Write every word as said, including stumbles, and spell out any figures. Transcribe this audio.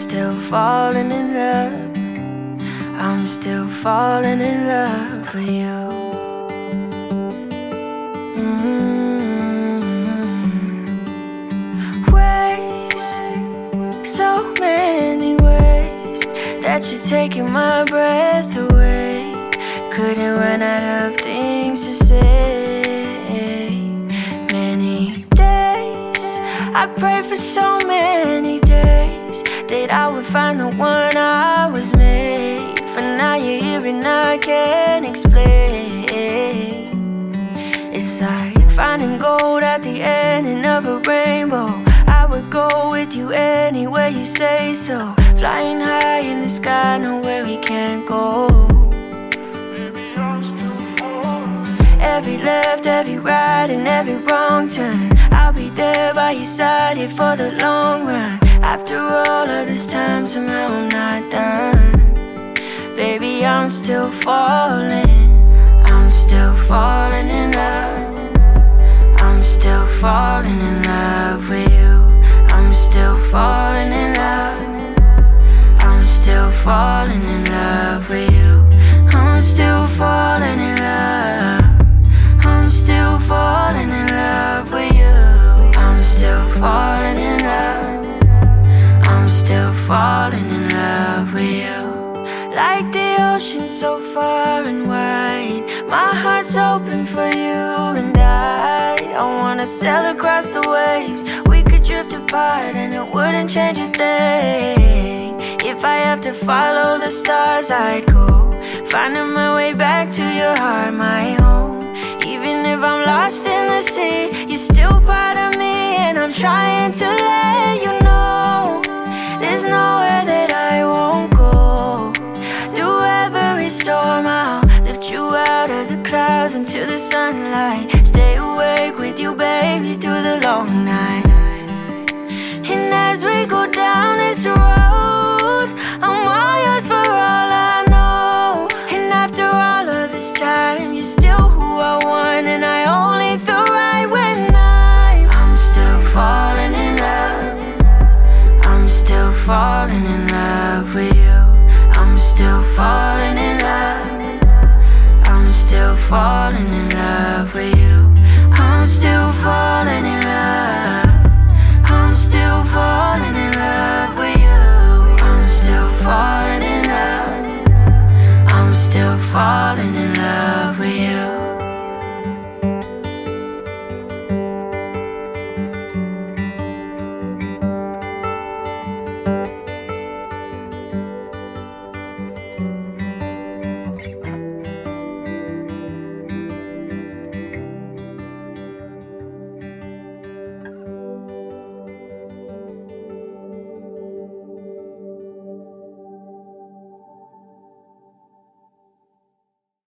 still falling in love. I'm still falling in love with you. Mm-hmm. Ways, so many ways that you're taking my breath away. Couldn't run out of things to say. Many days I prayed for so many days that I would find the one I was made for. Now you're here and I can't explain. It's like finding gold at the ending of a rainbow. I would go with you anywhere you say so. Flying high in the sky, nowhere we can't go. Every left, every right, and every wrong turn, I'll be there by your side here for the long run. After all of this time, somehow I'm not done. Baby, I'm still falling. I'm still falling in love. I'm still falling in love with you. I'm still falling in love. I'm still falling in love with you. I'm still falling in love. I'm still falling in love with you. I'm still falling in love. I'm still falling in love with you. Like the ocean so far and wide, my heart's open for you and I. I wanna sail across the waves. We could drift apart and it wouldn't change a thing. If I have to follow the stars, I'd go, finding my way back to your heart, my home. Even if I'm lost in the sea, you're still part of me, and I'm trying to let you know there's nowhere that I won't go. Through every storm, I'll lift you out of the clouds into the sunlight. Stay awake with you, baby, through the long nights. And as we go down this road, I'm all yours for all I know. And after all of this time, you're still who I want, and I only feel right when I'm I'm still falling in love. I'm still falling in love with you. I'm still falling in love. I'm still falling in love with you. I'm still falling in love. I'm still falling in love with you.